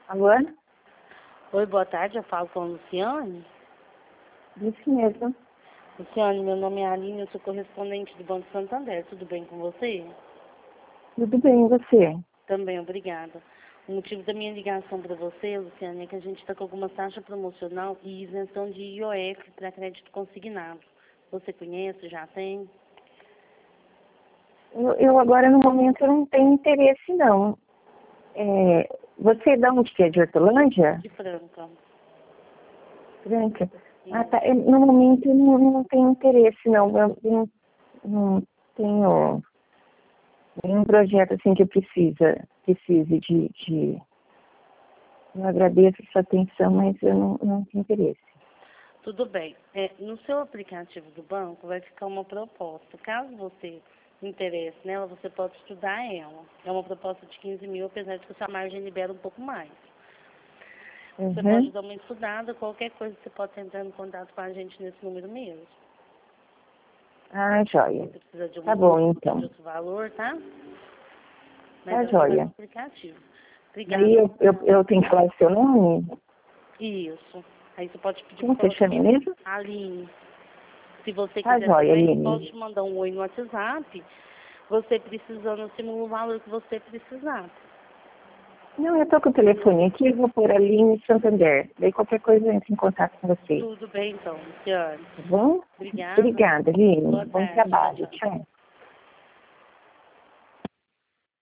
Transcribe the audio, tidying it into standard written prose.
Alô? Oi, boa tarde, eu falo com a Luciane. Isso mesmo. Luciane, meu nome é Aline, eu sou correspondente do Banco Santander. Tudo bem com você? Tudo bem, e você? Também, obrigada. O motivo da minha ligação para você, Luciane, é que a gente está com alguma taxa promocional e isenção de IOF para crédito consignado. Você conhece, já tem? Eu agora, no momento, eu não tenho interesse, não. Você é de onde que é? De Hortolândia? De Franca. Franca. Ah, tá. No momento, eu não tenho interesse, não. Eu não tenho nenhum projeto, assim, que precise de... Eu agradeço a sua atenção, mas eu não tenho interesse. Tudo bem. No seu aplicativo do banco vai ficar uma proposta. Caso você interesse nela, você pode estudar ela. É uma proposta de 15 mil, apesar de que a sua margem libera um pouco mais. Você pode dar uma estudada, qualquer coisa você pode entrar em contato com a gente nesse número mesmo. Ah, joia. Você precisa de Tá bom, então. de outro valor, tá? Mas Tá é através joia. do aplicativo. Obrigada. Daí eu tenho que falar o seu nome? Isso. Aí você pode pedir Como para você chama mesmo? Aline. Se você Tá quiser joia, também, Aline. pode mandar um oi no WhatsApp. Você precisando, simula o valor que você precisar. Não, eu tô com o telefone aqui, eu vou pôr ali em Santander. Daí qualquer coisa eu entro em contato com você. Tudo bem, então, Luciane. Tá bom? Obrigada. Obrigada, Aline. Boa Bom tarde. trabalho. Tchau.